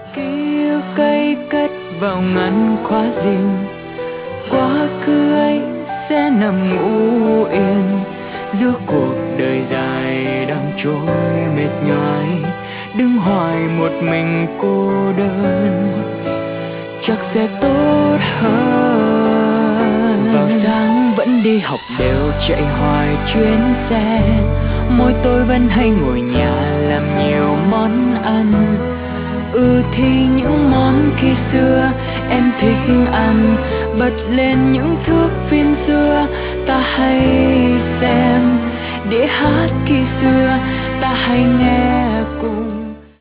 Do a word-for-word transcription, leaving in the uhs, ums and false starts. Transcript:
ký ức cây cất vào ngăn khóa riêng, quá khứ ấy sẽ nằm ngủ yên giữa cuộc đời dài đang trôi mệt nhoài, đứng hoài một mình cô đơn chắc sẽ tốt hơn. Vào sáng vẫn đi học đều chạy hoài chuyến xe, môi tôi vẫn hay ngồi nhà làm nhiều món ăn. Ừ thì những món khi xưa em thích ăn, bật lên những thước phim xưa ta hay xem, đĩa hát khi xưa ta hay nghe cùng.